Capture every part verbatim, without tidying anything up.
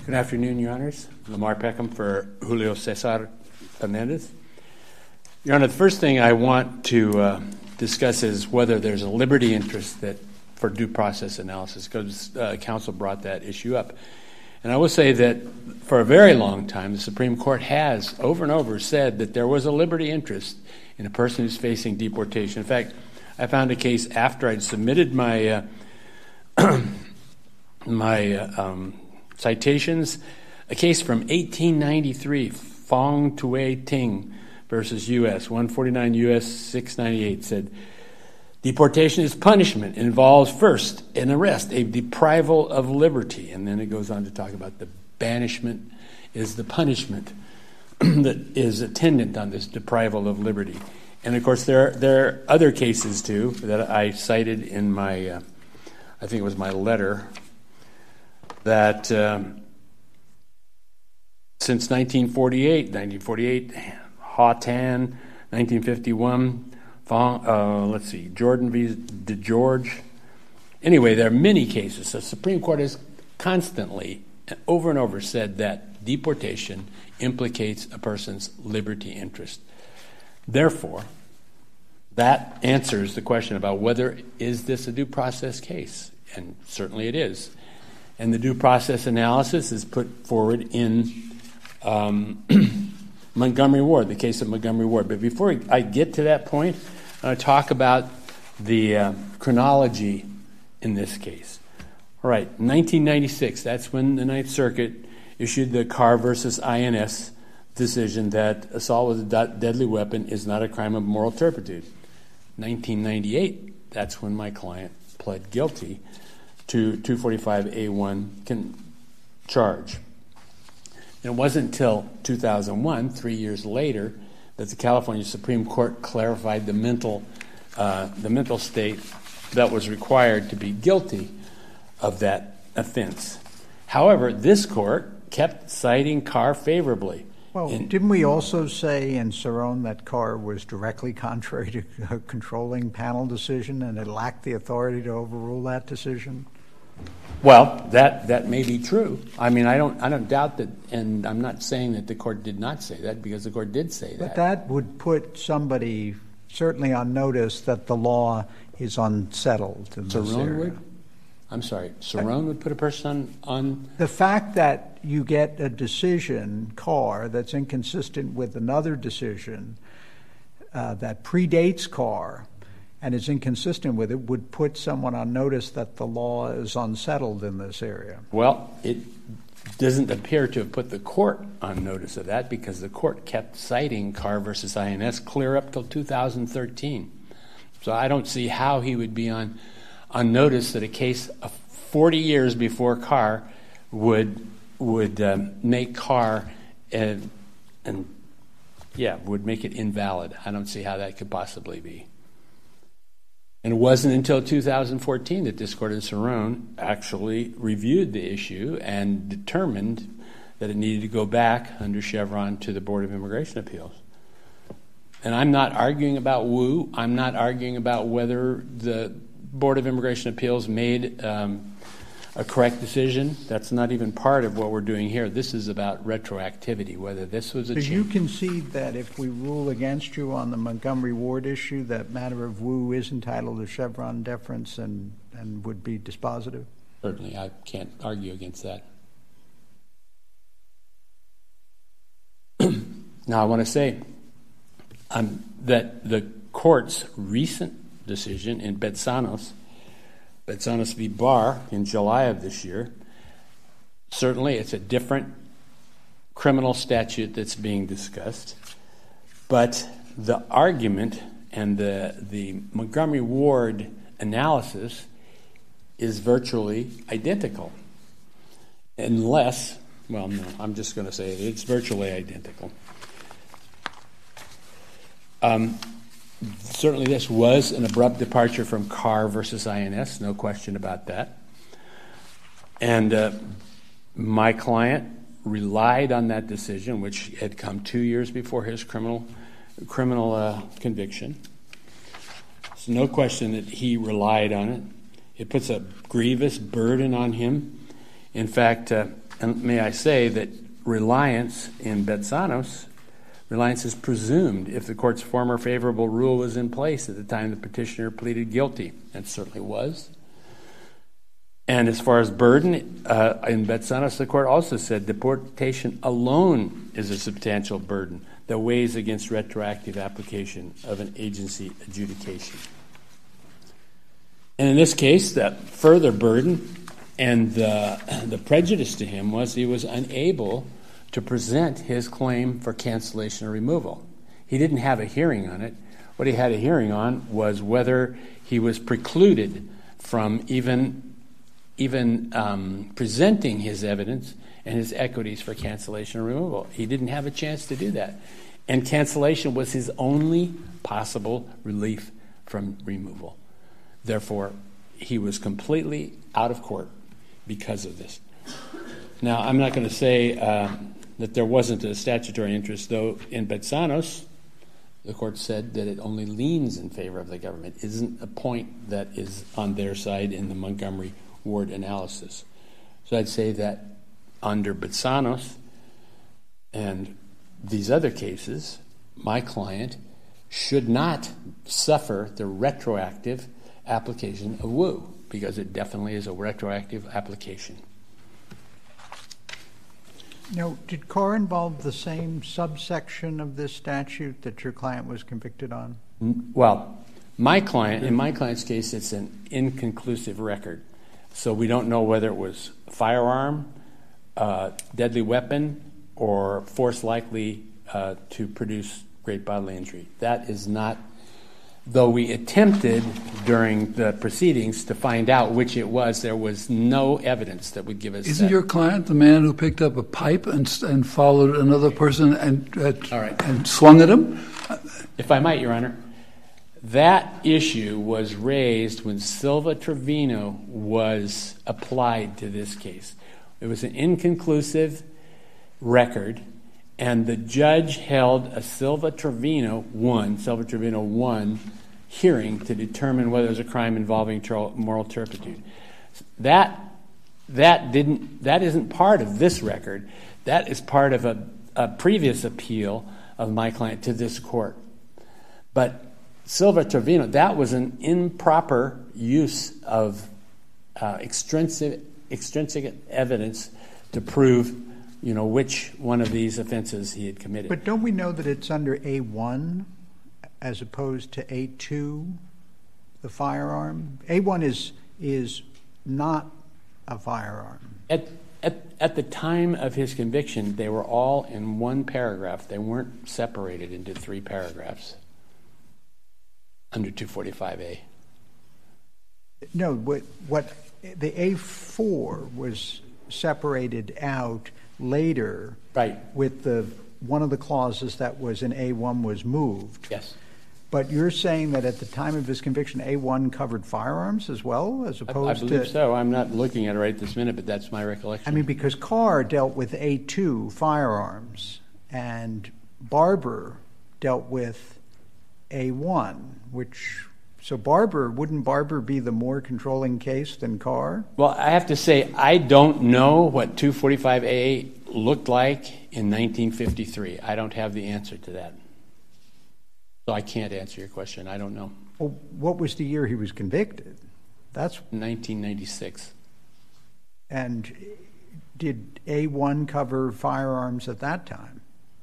Good afternoon, Your Honors. Lamar Peckham for Julio Cesar Hernandez. Your Honor, the first thing I want to uh, discuss is whether there's a liberty interest that for due process analysis, because uh, counsel brought that issue up. And I will say that for a very long time, the Supreme Court has over and over said that there was a liberty interest in a person who's facing deportation. In fact, I found a case after I'd submitted my uh, my uh, um, citations, a case from eighteen ninety-three, Fong Tue Ting versus U S one forty-nine U S six ninety-eight said, deportation is punishment. It involves first an arrest, a deprival of liberty. And then it goes on to talk about the banishment is the punishment that is attendant on this deprival of liberty. And of course, there are, there are other cases too that I cited in my, uh, I think it was my letter, that um, since nineteen forty-eight, nineteen forty-eight, Ha Tan, nineteen fifty-one, Fong, uh, let's see, Jordan v. DeGeorge. Anyway, there are many cases. The Supreme Court has constantly, over and over, said that deportation implicates a person's liberty interest. Therefore, that answers the question about whether is this a due process case, and certainly it is. And the due process analysis is put forward in um, Montgomery Ward, the case of Montgomery Ward. But before I get to that point, I want to talk about the uh, chronology in this case. All right, nineteen ninety-six, that's when the Ninth Circuit issued the Carr versus I N S decision that assault with a deadly weapon is not a crime of moral turpitude. nineteen ninety-eight, that's when my client pled guilty to two forty-five A one can charge. And it wasn't until two thousand one, three years later, that the California Supreme Court clarified the mental, uh, the mental state that was required to be guilty of that offense. However, this court kept citing Carr favorably. Well, in, didn't we also say in Cerrone that Carr was directly contrary to a controlling panel decision and it lacked the authority to overrule that decision? Well, that, that may be true. I mean, I don't I don't doubt that, and I'm not saying that the court did not say that, because the court did say that. But that would put somebody certainly on notice that the law is unsettled in this area. Cerrone would? I'm sorry, Cerrone would put a person on, on... The fact that you get a decision, Carr, that's inconsistent with another decision uh, that predates Carr and is inconsistent with it would put someone on notice that the law is unsettled in this area. Well, it doesn't appear to have put the court on notice of that, because the court kept citing Carr versus I N S clear up till two thousand thirteen. So I don't see how he would be on, on notice that a case of forty years before Carr would would um, make Carr and, and yeah would make it invalid. I don't see how that could possibly be. And it wasn't until two thousand fourteen that this court in Cerrone actually reviewed the issue and determined that it needed to go back under Chevron to the Board of Immigration Appeals. And I'm not arguing about Wu. I'm not arguing about whether the Board of Immigration Appeals made um, a correct decision. That's not even part of what we're doing here. This is about retroactivity, whether this was a Do change. you concede that if we rule against you on the Montgomery Ward issue, that matter of Wu is entitled to Chevron deference and, and would be dispositive? Certainly, I can't argue against that. Now, I want to say um, that the court's recent decision in Betsanos, Betsanos v. Barr in July of this year, certainly it's a different criminal statute that's being discussed, but the argument and the, the Montgomery Ward analysis is virtually identical. Unless, well, no, I'm just going to say it, it's virtually identical. Um, certainly this was an abrupt departure from Carr versus I N S, no question about that. And uh, my client relied on that decision, which had come two years before his criminal criminal uh, conviction. There's no question that he relied on it. It puts a grievous burden on him. In fact, uh, and may I say that reliance in Betsanos, reliance is presumed if the court's former favorable rule was in place at the time the petitioner pleaded guilty. It certainly was. And as far as burden, uh, in Betsanos, the court also said deportation alone is a substantial burden that weighs against retroactive application of an agency adjudication. And in this case, that further burden and the, the prejudice to him was he was unable to present his claim for cancellation or removal. He didn't have a hearing on it. What he had a hearing on was whether he was precluded from even, even um, presenting his evidence and his equities for cancellation or removal. He didn't have a chance to do that. And cancellation was his only possible relief from removal. Therefore, he was completely out of court because of this. Now, I'm not going to say uh, that there wasn't a statutory interest, though in Betsanos, the court said that it only leans in favor of the government. It isn't a point that is on their side in the Montgomery Ward analysis. So I'd say that under Betsanos and these other cases, my client should not suffer the retroactive application of W U, because it definitely is a retroactive application. Now, did Carr involve the same subsection of this statute that your client was convicted on? Well, my client, in my client's case, it's an inconclusive record. So we don't know whether it was firearm, uh, deadly weapon, or force likely uh, to produce great bodily injury. That is not, though we attempted during the proceedings to find out which it was, there was no evidence that would give us Isn't that. your client the man who picked up a pipe and and followed another person and uh, All right. and swung at him? If I might, Your Honor, that issue was raised when Silva Trevino was applied to this case. It was an inconclusive record, and the judge held a Silva Trevino one, Silva Trevino one hearing to determine whether it was a crime involving moral turpitude. That that didn't that isn't part of this record. That is part of a, a previous appeal of my client to this court. But Silva Trevino, that was an improper use of uh, extrinsic extrinsic evidence to prove, you know, which one of these offenses he had committed. But don't we know that it's under A one as opposed to A two, the firearm? A one is is not a firearm. At, at, at the time of his conviction, they were all in one paragraph. They weren't separated into three paragraphs under two forty-five A. No, what, what the A four was separated out later, right, with the one of the clauses that was in A one was moved. Yes. But you're saying that at the time of his conviction, A one covered firearms as well, as opposed to... I, I believe to, so. I'm not looking at it right this minute, but that's my recollection. I mean, because Carr dealt with A two, firearms, and Barber dealt with A one, which... So Barber, wouldn't Barber be the more controlling case than Carr? Well, I have to say, I don't know what two forty-five A looked like in nineteen fifty-three. I don't have the answer to that. So I can't answer your question. I don't know. Well, what was the year he was convicted? That's nineteen ninety-six. And did A one cover firearms at that time?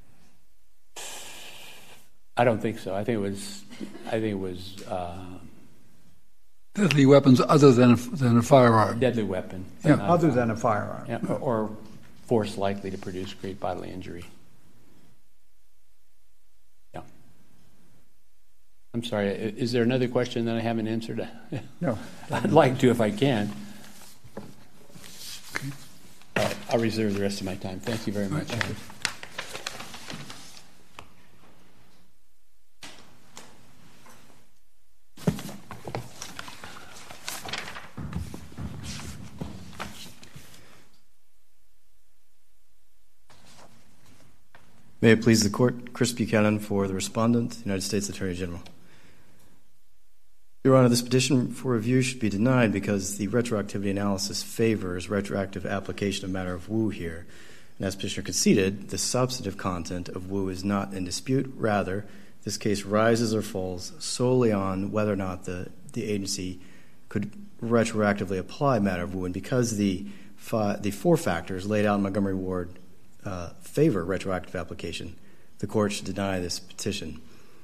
I don't think so. I think it was. I think it was uh, deadly weapons other than a, than a firearm. Deadly weapon. Yeah. Other than a firearm. Yeah, or, or force likely to produce great bodily injury. Yeah. I'm sorry. Is there another question that I haven't answered? No. I'd like to if I can. Okay. Uh, I'll reserve the rest of my time. Thank you very much. Thank you. May it please the Court, Chris Buchanan for the respondent, United States Attorney General. Your Honor, this petition for review should be denied because the retroactivity analysis favors retroactive application of matter of Wu here. And as petitioner conceded, the substantive content of Wu is not in dispute. Rather, this case rises or falls solely on whether or not the, the agency could retroactively apply matter of Wu. And because the, fi- the four factors laid out in Montgomery Ward uh, favor retroactive application, the court should deny this petition.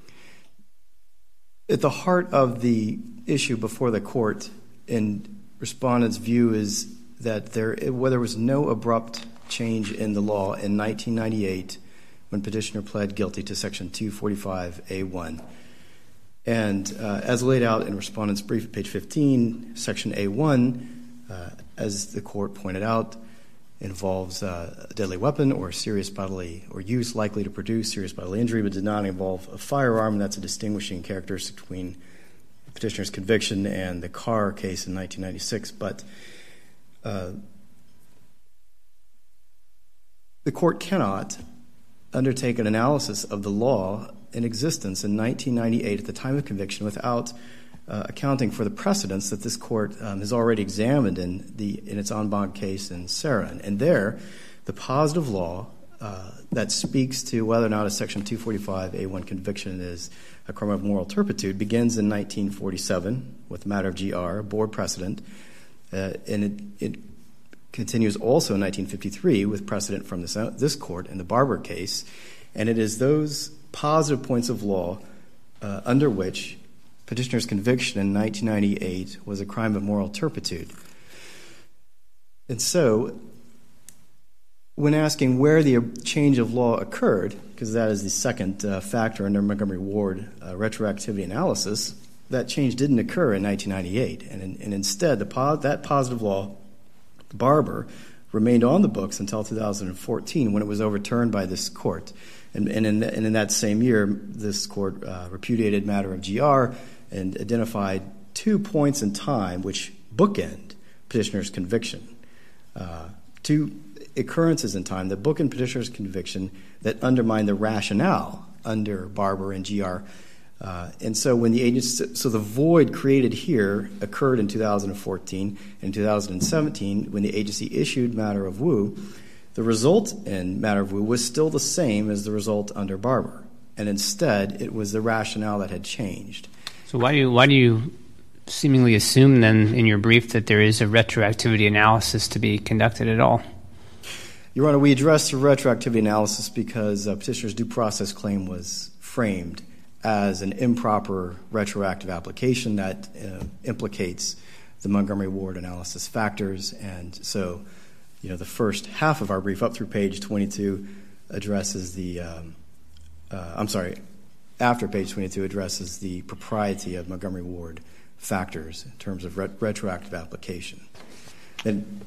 At the heart of the issue before the court, in respondent's view, is that there, where there was no abrupt change in the law in nineteen ninety-eight when petitioner pled guilty to Section two forty-five A one. And uh, as laid out in respondent's brief at page fifteen, Section A one, uh, as the court pointed out, involves uh, a deadly weapon or serious bodily or use likely to produce serious bodily injury, but did not involve a firearm. And that's a distinguishing characteristic between the petitioner's conviction and the Carr case in nineteen ninety-six. But uh, the court cannot undertake an analysis of the law in existence in nineteen ninety-eight at the time of conviction without uh, accounting for the precedents that this court um, has already examined in the in its en banc case in Saran. And there, the positive law uh, that speaks to whether or not a Section two forty-five A one conviction is a crime of moral turpitude begins in nineteen forty-seven with the matter of G R, a board precedent, uh, and it, it continues also in nineteen fifty-three with precedent from this, this court in the Barber case. And it is those positive points of law uh, under which petitioner's conviction in nineteen ninety-eight was a crime of moral turpitude. And so, when asking where the change of law occurred, because that is the second uh, factor under Montgomery Ward uh, retroactivity analysis, that change didn't occur in nineteen ninety-eight. And, in, and instead, the po- that positive law, Barber, remained on the books until two thousand fourteen when it was overturned by this court. And, and, in, and in that same year, this court uh, repudiated matter of G R and identified two points in time which bookend petitioner's conviction. Uh, two occurrences in time that bookend petitioner's conviction that undermine the rationale under Barber and G R. Uh, and so when the agency, so the void created here occurred in two thousand fourteen. In two thousand seventeen, when the agency issued matter of Wu, the result in matter of Wu was still the same as the result under Barber. And instead, it was the rationale that had changed. So why do you, why do you seemingly assume then in your brief that there is a retroactivity analysis to be conducted at all? Your Honor, we addressed the retroactivity analysis because uh, petitioner's due process claim was framed as an improper retroactive application that uh, implicates the Montgomery Ward analysis factors. And so, you know, the first half of our brief up through page twenty-two addresses the, um, uh, I'm sorry, after page twenty-two addresses the propriety of Montgomery Ward factors in terms of ret- retroactive application. And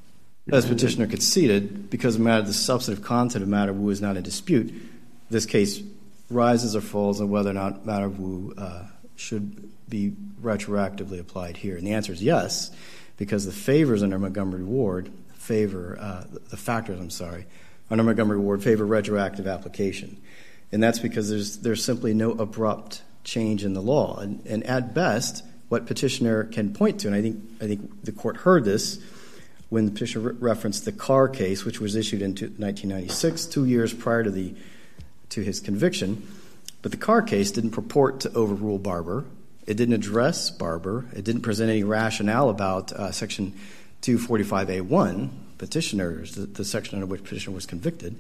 as petitioner conceded, because matter, the substantive content of matter of Wu is not in dispute, this case rises or falls on whether or not matter of Wu uh, should be retroactively applied here. And the answer is yes, because the favors under Montgomery Ward favor, uh, the factors, I'm sorry, under Montgomery Ward favor retroactive application. And that's because there's there's simply no abrupt change in the law. And, and at best, what petitioner can point to, and I think I think the court heard this when the petitioner re- referenced the Carr case, which was issued in nineteen ninety-six, two years prior to the to his conviction. But the Carr case didn't purport to overrule Barber. It didn't address Barber. It didn't present any rationale about uh, Section two forty-five A one, petitioners, the, the section under which petitioner was convicted.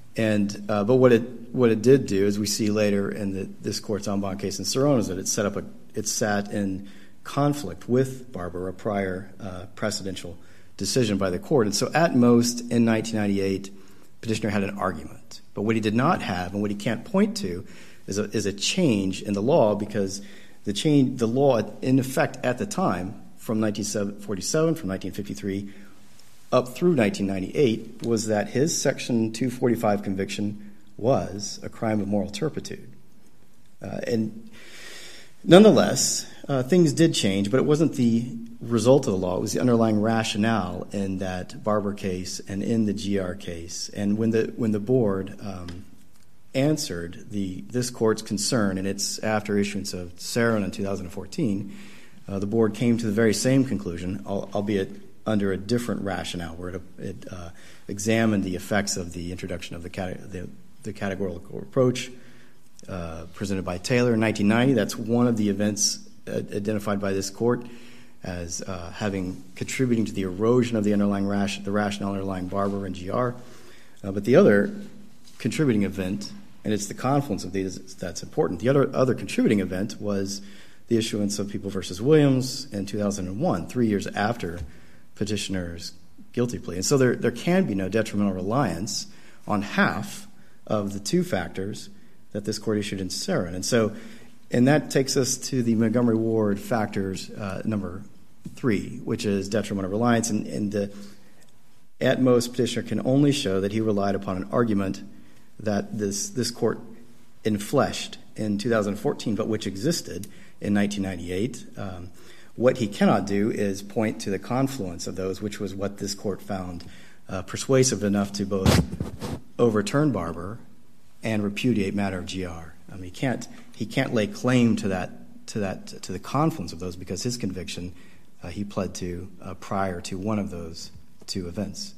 And uh, but what it what it did do, as we see later in the, this court's en banc case in Saron, is that it set up a it sat in conflict with Barber, a prior uh, precedential decision by the court. And so, at most, in nineteen ninety-eight, petitioner had an argument. But what he did not have, and what he can't point to, is a, is a change in the law, because the change, the law in effect at the time, from nineteen forty-seven, from nineteen fifty-three, up through nineteen ninety-eight, was that his Section two forty-five conviction was a crime of moral turpitude. Uh, and nonetheless, uh, things did change, but it wasn't the result of the law. It was the underlying rationale in that Barber case and in the G R case. And when the when the board um, answered the this court's concern, and it's after issuance of Saron in two thousand fourteen, uh, the board came to the very same conclusion, albeit under a different rationale, where it, it uh, examined the effects of the introduction of the, cate- the, the categorical approach uh, presented by Taylor in nineteen ninety. That's one of the events uh, identified by this court as uh, having contributing to the erosion of the underlying ration, the rationale underlying Barber and G R. Uh, but the other contributing event, and it's the confluence of these that's important, the other other contributing event was the issuance of People versus Williams in two thousand one, three years after petitioner's guilty plea. And so there, there can be no detrimental reliance on half of the two factors that this court issued in Saron. And so, and that takes us to the Montgomery Ward factors uh, number three, which is detrimental reliance. And, and the, at most, petitioner can only show that he relied upon an argument that this this court enfleshed in two thousand fourteen, but which existed in nineteen ninety-eight. Um, what he cannot do is point to the confluence of those, which was what this court found uh, persuasive enough to both overturn Barber and repudiate matter of G R. I mean, he can't he can't lay claim to that to that to the confluence of those because his conviction uh, he pled to uh, prior to one of those two events.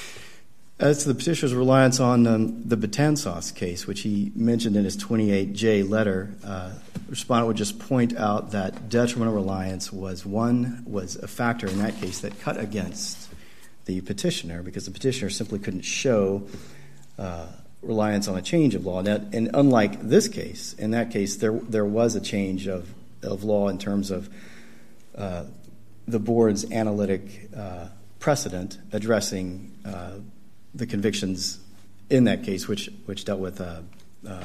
As to the petitioner's reliance on um, the Betanzos case, which he mentioned in his twenty-eight J letter, uh, the respondent would just point out that detrimental reliance was one was a factor in that case that cut against the petitioner because the petitioner simply couldn't show uh, reliance on a change of law. Now, and unlike this case, in that case there there was a change of of law in terms of uh, the board's analytic uh, precedent addressing uh, the convictions in that case, which which dealt with, uh, uh,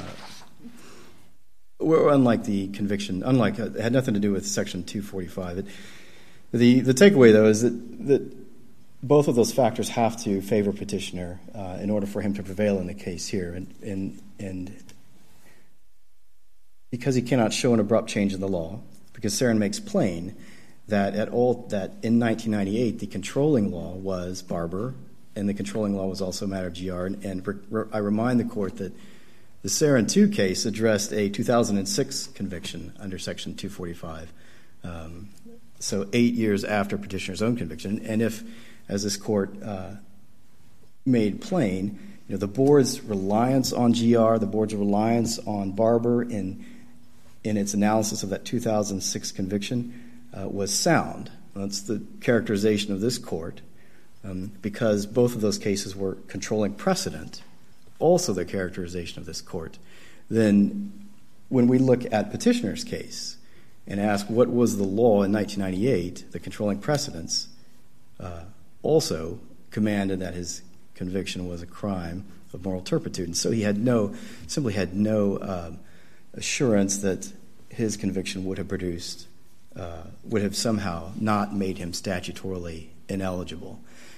were unlike the conviction, unlike uh, it had nothing to do with Section two forty-five. It, the the takeaway though is that that both of those factors have to favor petitioner uh, in order for him to prevail in the case here, and and and because he cannot show an abrupt change in the law, because Saron makes plain that at all that in nineteen ninety-eight the controlling law was Barber. And the controlling law was also a matter of G R. And, and re, re, I remind the court that the Saron two case addressed a two thousand six conviction under Section two forty-five, um, so eight years after petitioner's own conviction. And if, as this court uh, made plain, you know, the board's reliance on G R, the board's reliance on Barber in in its analysis of that two thousand six conviction uh, was sound. That's the characterization of this court. Um, because both of those cases were controlling precedent, also the characterization of this court, then when we look at petitioner's case and ask what was the law in nineteen ninety-eight, the controlling precedents uh, also commanded that his conviction was a crime of moral turpitude. And so he had no, simply had no uh, assurance that his conviction would have produced, uh, would have somehow not made him statutorily ineligible.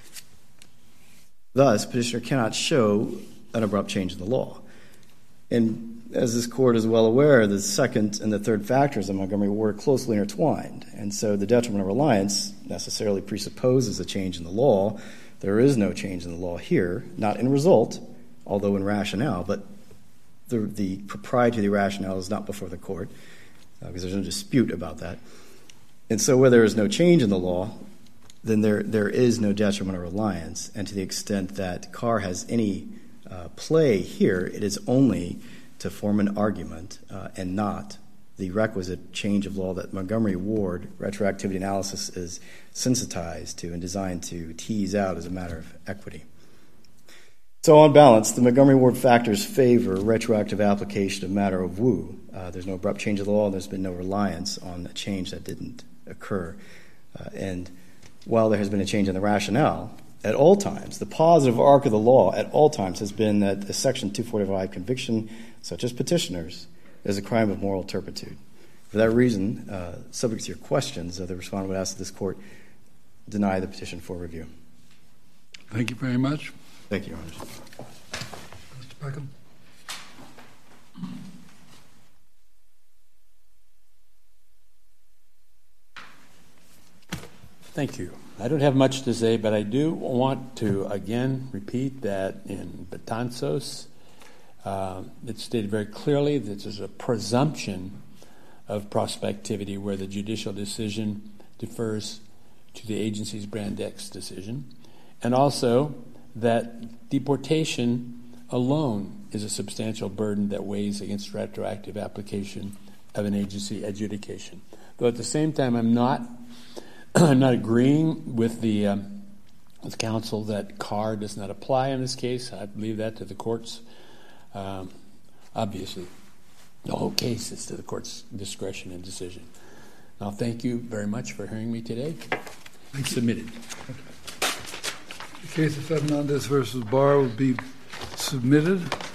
Thus, petitioner cannot show an abrupt change in the law. And as this court is well aware, the second and the third factors of Montgomery Ward are closely intertwined. And so the detrimental reliance necessarily presupposes a change in the law. There is no change in the law here, not in result, although in rationale, but the, the propriety of the rationale is not before the court uh, because there's no dispute about that. And so where there is no change in the law, then there there is no detrimental reliance. And to the extent that Carr has any uh, play here, it is only to form an argument uh, and not the requisite change of law that Montgomery Ward retroactivity analysis is sensitized to and designed to tease out as a matter of equity. So on balance, the Montgomery Ward factors favor retroactive application of matter of Wu. Uh, there's no abrupt change of the law, and there's been no reliance on a change that didn't occur. Uh, and while there has been a change in the rationale, at all times, the positive arc of the law at all times has been that a Section two forty-five conviction, such as petitioners, is a crime of moral turpitude. For that reason, uh, subject to your questions, uh, the respondent would ask that this court deny the petition for review. Thank you very much. Thank you, Your Honor. Mister Peckham. Thank you. I don't have much to say, but I do want to again repeat that in Betanzos, Uh, it's stated very clearly that there's a presumption of prospectivity where the judicial decision defers to the agency's Brand X decision, and also that deportation alone is a substantial burden that weighs against retroactive application of an agency adjudication. Though at the same time, I'm not I'm not agreeing with the um, with counsel that Carr does not apply in this case. I leave that to the courts. Um, obviously, the whole case is to the court's discretion and decision. Now, thank you very much for hearing me today. Submitted. The case of Fernandez versus Barr will be submitted.